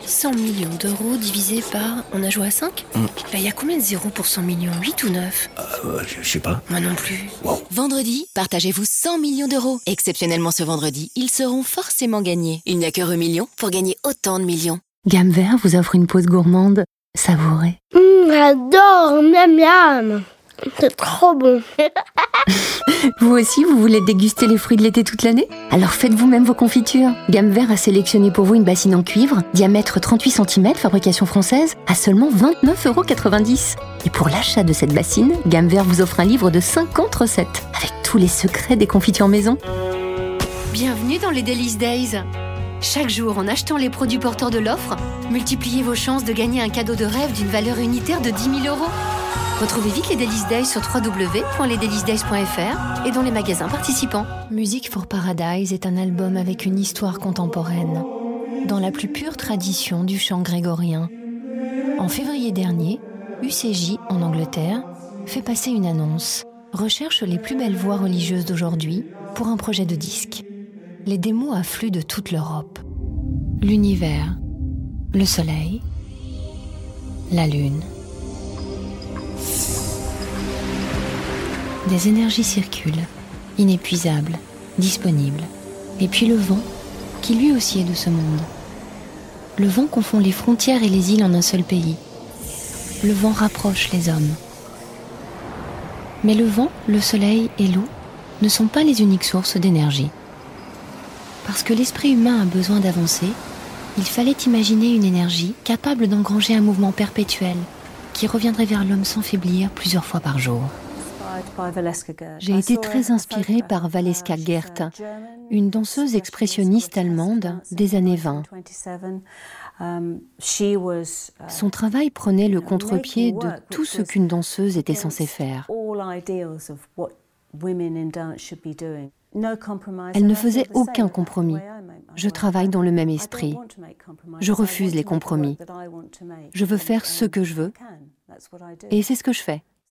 100 millions d'euros divisé par... On a joué à 5 ? Il y a combien de zéros pour 100 millions ? 8 ou 9 ? Je sais pas. Moi non plus. Wow. Vendredi, partagez-vous 100 millions d'euros. Exceptionnellement ce vendredi, ils seront forcément gagnés. Il n'y a qu'un million pour gagner autant de millions. Gamme Vert vous offre une pause gourmande savourée. J'adore, miam miam. C'est trop bon. Vous aussi, vous voulez déguster les fruits de l'été toute l'année ? Alors faites vous-même vos confitures. Gamme Vert a sélectionné pour vous une bassine en cuivre, diamètre 38 cm, fabrication française, à seulement 29,90 €. Et pour l'achat de cette bassine, Gamme Vert vous offre un livre de 50 recettes, avec tous les secrets des confitures maison. Bienvenue dans les Délices Days. Chaque jour, en achetant les produits porteurs de l'offre, multipliez vos chances de gagner un cadeau de rêve d'une valeur unitaire de 10 000 €. Retrouvez vite les Délices Days sur www.lesdelicesdays.fr et dans les magasins participants. Music for Paradise est un album avec une histoire contemporaine, dans la plus pure tradition du chant grégorien. En février dernier, UCJ, en Angleterre, fait passer une annonce. Recherche les plus belles voix religieuses d'aujourd'hui pour un projet de disque. Les démos affluent de toute l'Europe. L'univers, le soleil, la lune. Des énergies circulent, inépuisables, disponibles. Et puis le vent, qui lui aussi est de ce monde. Le vent confond les frontières et les îles en un seul pays. Le vent rapproche les hommes. Mais le vent, le soleil et l'eau ne sont pas les uniques sources d'énergie. Parce que l'esprit humain a besoin d'avancer, il fallait imaginer une énergie capable d'engranger un mouvement perpétuel qui reviendrait vers l'homme sans faiblir plusieurs fois par jour. J'ai été très inspirée par Valeska Gert, une danseuse expressionniste allemande des années 20. Son travail prenait le contre-pied de tout ce qu'une danseuse était censée faire. Elle ne faisait aucun compromis. Je travaille dans le même esprit. Je refuse les compromis. Je veux faire ce que je veux. Et c'est ce que je fais.